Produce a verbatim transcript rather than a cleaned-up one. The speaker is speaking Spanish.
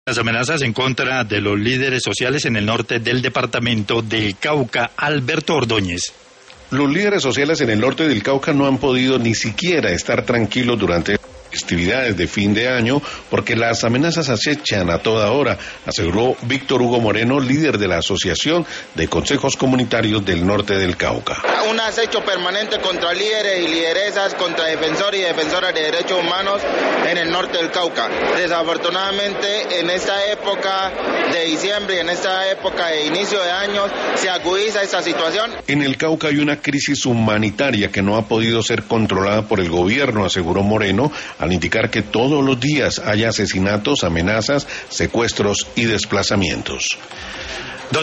Las amenazas en contra de los líderes sociales en el norte del departamento del Cauca. Alberto Ordóñez. Los líderes sociales en el norte del Cauca no han podido ni siquiera estar tranquilos durante festividades de fin de año porque las amenazas acechan a toda hora, aseguró Víctor Hugo Moreno, líder de la Asociación de Consejos Comunitarios del Norte del Cauca. Un acecho permanente contra líderes y lideresas, contra defensores y defensoras de derechos humanos en el norte del Cauca. Desafortunadamente, en esta época de diciembre y en esta época de inicio de año se agudiza esta situación. En el Cauca hay una crisis humanitaria que no ha podido ser controlada por el gobierno, aseguró Moreno, al indicar que todos los días hay asesinatos, amenazas, secuestros y desplazamientos.